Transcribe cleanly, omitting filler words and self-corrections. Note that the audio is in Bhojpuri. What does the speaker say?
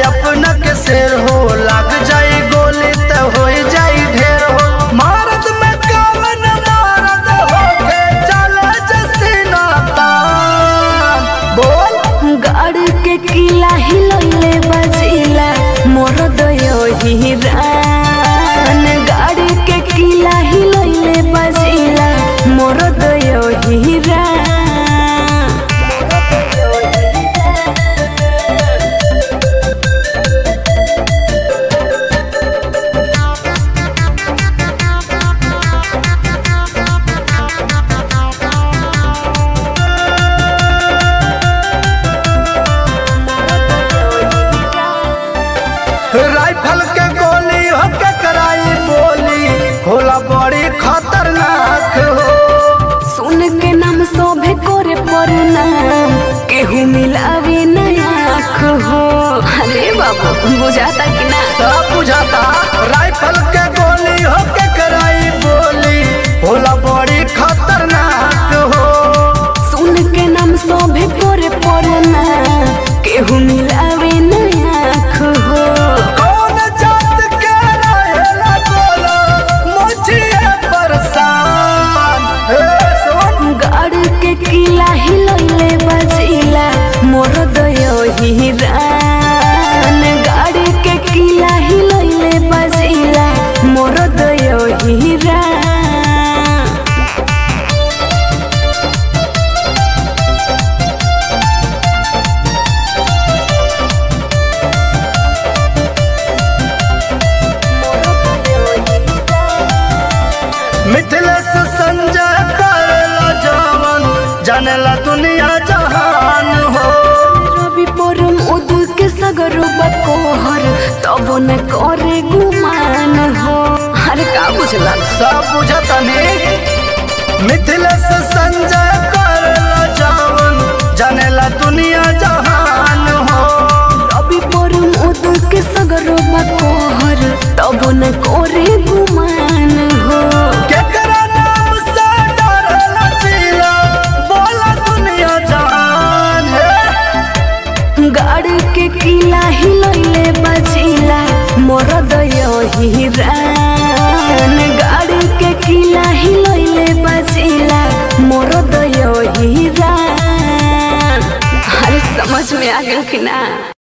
अपना के शेर हो, लग जाई गोली तो हो जाई ढेर हो। मारद में कवन मारद हो के चले जसीना तान। बोल गाड़ी के किला हिलैले बजिला मोर दयो हिरान। गाड़ी के किला हिलैले बजिला मोर दयो हिरान। राइफल के गोली हो के कराई बोली, होला बड़ी खतरनाक हो। सुन के नाम शोभे करे प्रणाम, केहू मिलावे नया आँख हो। अरे बाबू बुझाता कि ना? सब बुझाता। राइफल के गोली हो के कराई बोली, होला बड़ी खतरनाक हो। सुन के नाम शोभे करे प्रणाम, केहू मिलावे नया आँख हो। कौन जात के रहेला बोला, मुझे परेशान। सुन गाड़ी के किला हिलैले बजिला मोर दयो हिरान। गाड़ी के किला हिलैले बजिला मोर दयो हिरान। मिथिलेश संजय करेला जवान, जानेला दुनिया जहान हो। रवि परम उद के सगरो बकोहर, तब न करे गुमान हो। अरे का बुझला? सब बुझतनी। मिथिलेश संजय करेला जवान, जानेला दुनिया जहान हो। रवि परम उद के सगरो बकोहर, तब न करे गुमान हो। केकरा नाम से डरेला जिला, बोला दुनिया जहान है। गाड़ी के किला हिलैले बजिला मोर दयो हिरान। गाड़ी के किला हिलैले बजिला मोर दयो हिरान। अरे समझ में आ गया कि ना?